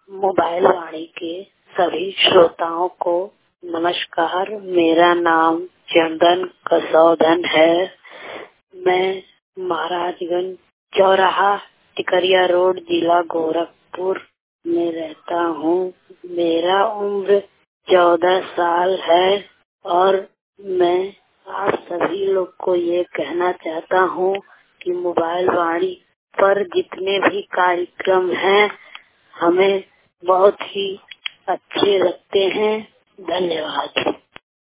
Mobile वाणी के सभी श्रोताओं को नमस्कार। मेरा नाम चंदन कसौधन है। मैं महाराजगंज चौराहा टिकरिया रोड जिला गोरखपुर में रहता हूँ। मेरा उम्र 14 साल है और मैं आप सभी लोग को ये कहना चाहता हूँ कि मोबाइल वाणी पर जितने भी कार्यक्रम हैं हमें बहुत ही अच्छे लगते हैं। धन्यवाद।